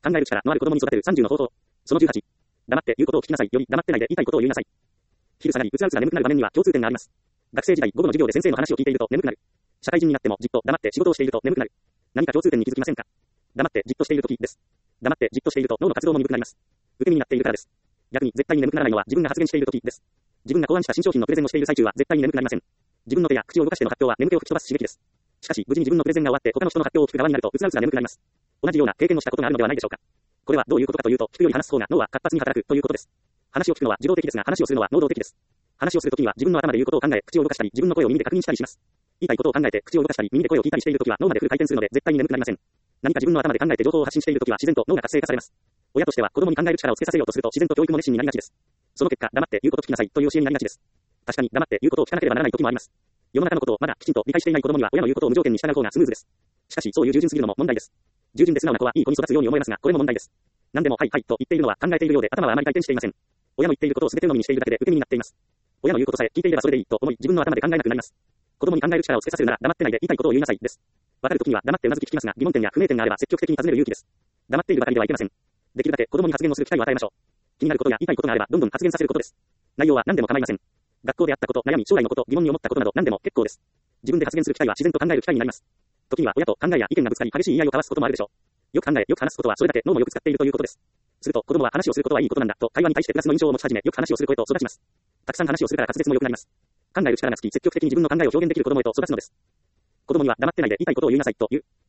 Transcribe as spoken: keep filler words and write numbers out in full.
考える力のある子供に育てるさんじゅうの方法。そのじゅうはち。黙って言うことを聞きなさいより黙ってないで言いたいことを言いなさい。昼下がり、うつらうつら眠くなる場面には共通点があります。学生時代、午後の授業で先生の話を聞いていると眠くなる。社会人になってもじっと黙って仕事をしていると眠くなる。何か共通点に気づきませんか？黙ってじっとしている時です。黙ってじっとしていると脳の活動も鈍くなります。受け身になっているからです。逆に絶対に眠くならないのは自分が発言している時です。自分が考案した新商品のプレゼンをしている最中は絶対に眠くなりません。自分の手や口を動かしての発表は眠気を吹き飛ばす刺激です。しかし無事に自分のプレゼンが終わって他の人の発表を聞く側になるとうつらうつら眠くなります。同じような経験をしたことがあるのではないでしょうか。これはどういうことかというと、聞くより話す方が脳は活発に働くということです。話を聞くのは受動的ですが話をするのは能動的です。話をするときには自分の頭で言うことを考え、口を動かしたり、自分の声を耳で確認したりします。言いたいことを考えて口を動かしたり、耳で声を聞いたりしているときは脳までフル回転するので絶対に眠くなりません。何か自分の頭で考えて情報を発信しているときは自然と脳が活性化されます。親としては子供に考える力をつけさせようとすると自然と教育も熱心になりがちです。その結果、黙って言うことを聞きなさいという教えになりがちです。確かに黙って言うことを聞かなければならないときもあります。世の中のことをまだきちんと理解していない子供には親の言うことを無条件に従う方がスムーズです。しかしそういう従順すぎるのも問題です。従順で素直な子はいい子に育つように思えますが、これも問題です。何でもはいはいと言っているのは考えているようで頭はあまり回転していません。親の言っていることを全て鵜呑みにしているだけで受け身になっています。親の言うことさえ聞いていればそれでいいと思い自分の頭で考えなくなります。子供に考える力をつけさせるなら黙ってないで言いたいことを言いなさいです。わかるときには黙ってうなずき聞きますが疑問点や不明点があれば積極的に尋ねる勇気です。黙っているばかりではいけません。できるだけ子供に発言をする機会を与えましょう。気になることや言いたいことがあればどんどん発言させることです。内容は何でも構いません。学校であったこと、悩み、将来のこと、疑問に思ったことなど何でも結構です。自分で発言する機会は自然と考える機会になります。時には親と考えや意見がぶつかり激しい言い合いを交わすこともあるでしょう。よく考え、よく話すことはそれだけ脳もよく使っているということです。すると子供は話をすることはいいことなんだと会話に対してプラスの印象を持ち始め、よく話をする子へと育ちます。たくさん話をするから滑舌も良くなります。考える力がつき積極的に自分の考えを表現できる子供へと育つのです。子供には黙ってないで言いたいことを言いなさいという。